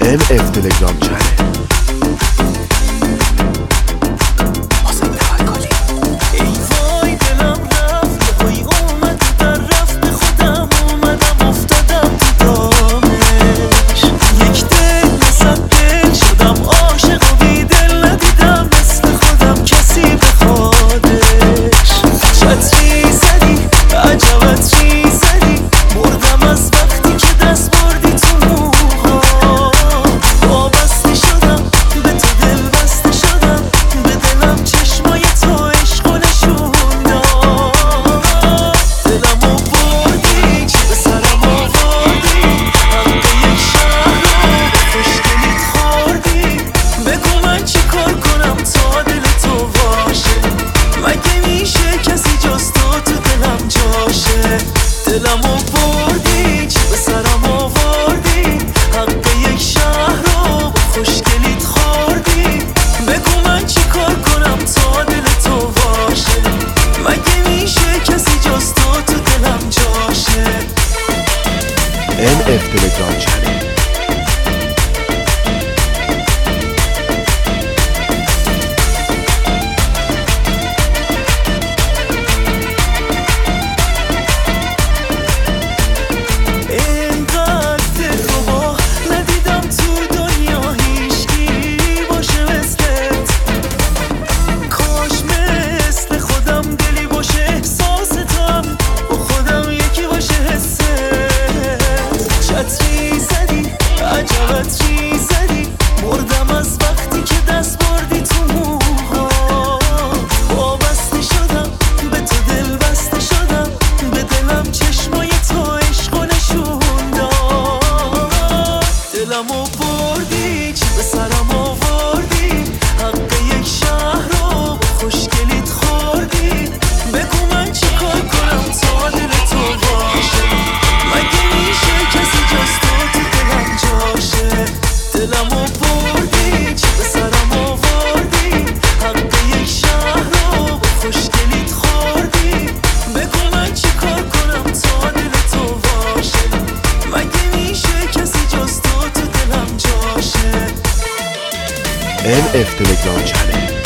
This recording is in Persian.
NF تلگرام چنل. دلمو بردی چی به سرم آوردی حق یک شهر رو با خوشگلیت خوردی بگو من چی کار کنم تا دل تو باشه مگه میشه کسی جز تو دلم جاشه NF تلگرام چنل. چی زدی مردم از وقتی که دست بردی تو موها وابسته شدم به تو دل بسته شدم به دلم چشمای تو عشق و نشون داد دلمو بردی چی به سرم آوردی حق یک شهر رو با خوشگلیت خوردی بگو من چی کار کنم تا دل تو باشه مگه میشه کسی جز تو دلم جاشه دلمو بردی چی به سرم آوردی حق یک شهر رو با خوشگلیت خوردی بگو من چی کار کنم تا دل تو باشه مگه میشه کسی جز تو دلم جاشه NF تلگرام چنل.